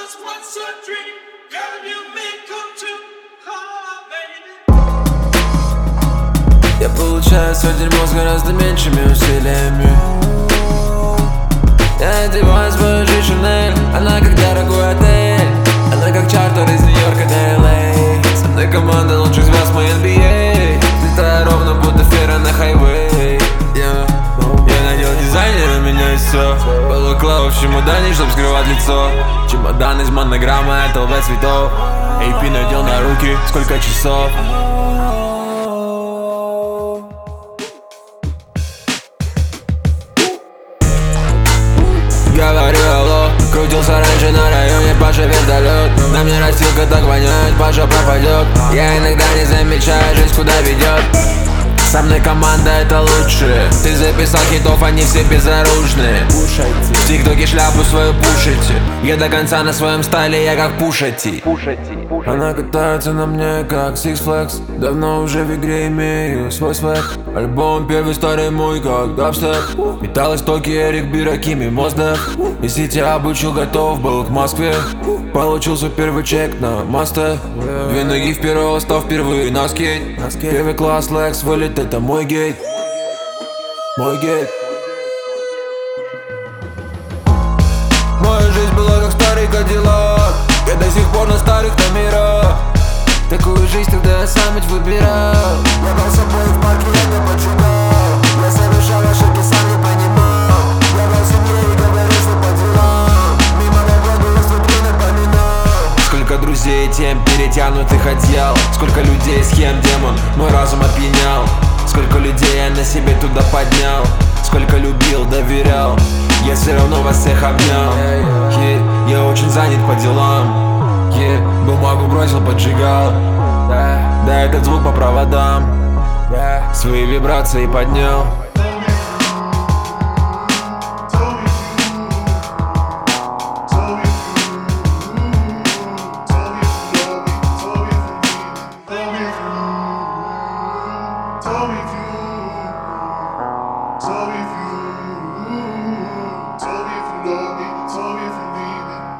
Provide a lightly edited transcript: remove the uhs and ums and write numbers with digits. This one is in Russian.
was once a dream, girl, you make come true. Я получаю свой дерьмо с гораздо меньшими усилиями. Я одеваю свою жизнь Шанель, она как дорогой отель, она как чартер из Нью-Йорка до LA. Со мной команда лучших звезд моей NBA, летая ровно будто фера на хайвей. Я надел дизайнера, меня и все. Балаклава в чемодане, чтоб скрывать лицо. Чемодан из монограммы, это ЛВ цветов. AP надел на руки, сколько часов. Говорю алло, крутился раньше на районе, Паша вертолет. На мне растилка так воняет, Паша пропадет. Я иногда не замечаю жизнь, куда ведет. Со мной команда это лучшие. Ты записал хитов, они все безоружные. В тиктоке шляпу свою пушите. Я до конца на своем стайле, я как Пушати. Она катается на мне как Six Flags. Давно уже в игре имею свой свэг. Альбом первый старый мой как дабстеп. Металлостоки, Эрик Биракими, Моздев. И Сити обучил, готов был к Москве. Получил свой первый чек на масте. Две ноги в первого, став впервые на скейт. Первый класс, Лекс, вылет, это мой гейт. Мой гейт. Моя жизнь была как старый Кадиллак. Я до сих пор на старых номерах. Такую жизнь тогда я сам ведь выбирал. Я был собой в парке, я не поджигал. Я совершал ошибки, сам не понимал. Я был сильнее и говорил, что по делам. Мимо нагоды я внутри напоминал. Сколько друзей, тем перетянутых одеял. Сколько людей, схем, демон, мой разум опьянял. Сколько людей я на себе туда поднял. Сколько любил, доверял. Я все равно вас всех обнял. Я очень занят по делам. Бумагу бросил, поджигал. Да, этот звук по проводам. Свои вибрации поднял.